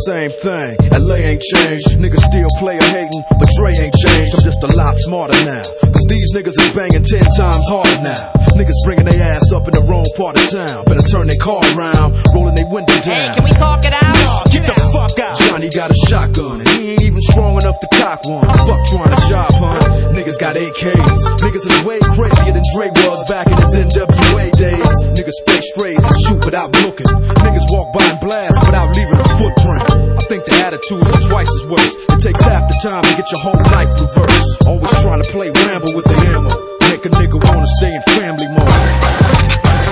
same thing. LA ain't changed, niggas still player hating, but Dre ain't changed. I'm just a lot smarter now, cause these niggas is banging 10 times harder now. Niggas bringing their ass up in the wrong part of town, better turn their car around, rolling their window down. Hey, can we talk it out? Nah, get the fuck out. Johnny got a shotgun, and he ain't even strong enough to cock one. Fuck trying to job hunt. Niggas got AKs. Niggas is way crazier than Dre was back in his NWA days. Niggas spray strays and shoot without looking. Niggas walk by and blast without leaving a footprint. I think the attitudes are twice as worse. It takes half the time to get your whole life reversed. Always trying to play Rambo with the ammo. Make a nigga wanna stay in family mode.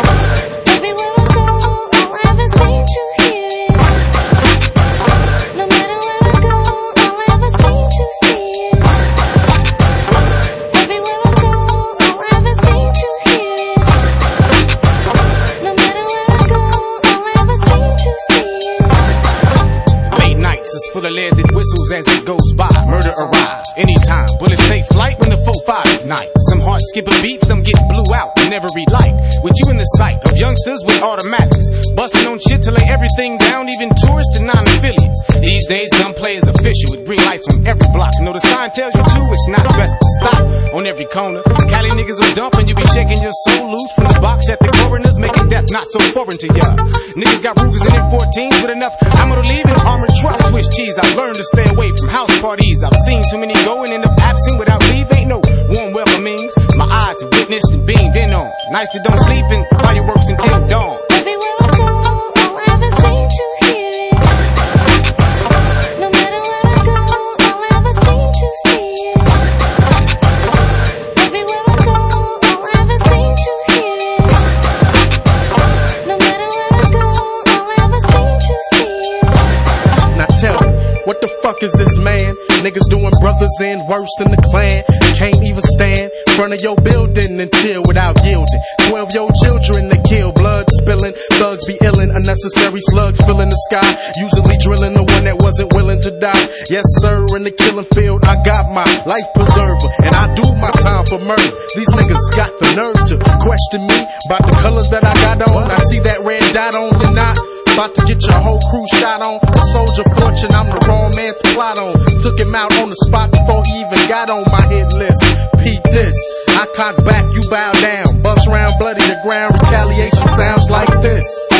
Full of lead that whistles as it goes by. Murder arrives anytime. Bullets take flight when the 4-5 ignite. Some hearts skip a beat, some get blew out in every light. With you in the sight of youngsters with automatics, busting on shit to lay everything down, even tourists and non-affiliates. These days, gunplay is official with green lights on every block. Know the sign tells you to, it's not best to stop on every corner. Cali niggas will dump and you be shaking your soul loose from the box at the coroners, making death not so foreign to ya. Niggas got Rugers and M14s with enough ammo to leave an armored truck. Swiss cheese, I've learned to stay away from house parties. I've seen too many go and end up absent without leave. Ain't no warm welcomings. My eyes have witnessed and beamed in on. Nights that don't sleep and fireworks until dawn. Everywhere I go, I'll ever seem to hear it. No matter where I go, I'll ever seem to see it. Everywhere I go, I'll ever seem to hear it. No matter where I go, I'll ever seem to see it. Now tell me, what the fuck is this, man? Niggas doing brothers in worse than the Klan. Can't even stand in front of your building and chill without yielding. 12-year-old children they kill, blood spilling. Thugs be illin', unnecessary slugs filling the sky. Usually drilling the one that wasn't willing to die. Yes sir, in the killing field I got my life preserver, and I do my time for murder. These niggas got the nerve to question me about the colors that I got on. I see that red dot on your knot. About to get your whole crew shot on. A soldier fortune, I'm the wrong man to plot on. Took him out on the spot before he even got on my hit list. Peep this, I cock back, you bow down. Bust round bloody, the ground, retaliation sounds like this.